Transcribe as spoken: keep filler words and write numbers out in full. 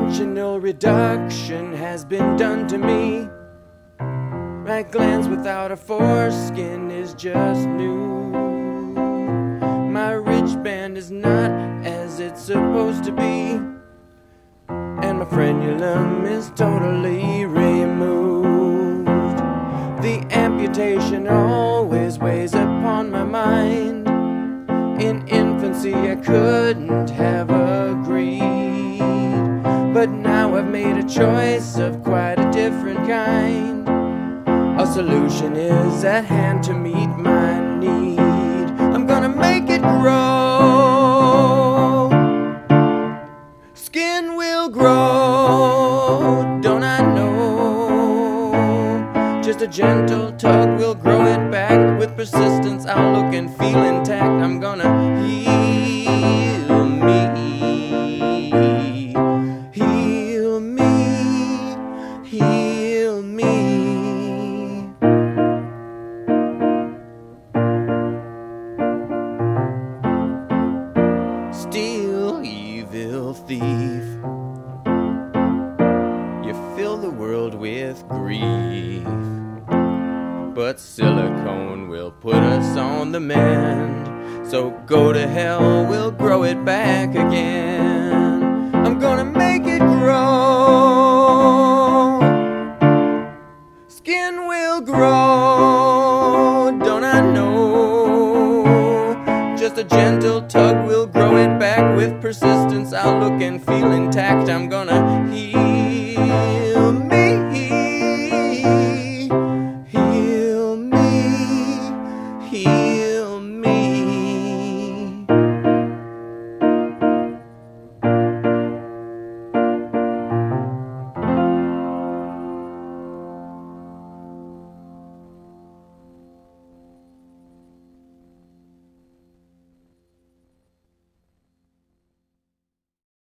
Intentional reduction has been done to me. My glands without a foreskin is just new. My ridge band is not as it's supposed to be, and my frenulum is totally removed. The amputation always weighs upon my mind. In infancy I couldn't have agreed, but now I've made a choice of quite a different kind. A solution is at hand to meet my need. I'm gonna make it grow. Skin will grow, don't I know? Just a gentle tug will grow it back. With persistence I'll look and feel intact. I'm gonna heal me, heal me, heal me. Still, evil thief, you fill the world with grief, but silicone will put us on the mend. So go to hell, we'll grow it back again. I'm gonna make it grow. Skin will grow, don't I know? Just a gentle tug will grow it back. With persistence I'll look and feel intact. I'm gonna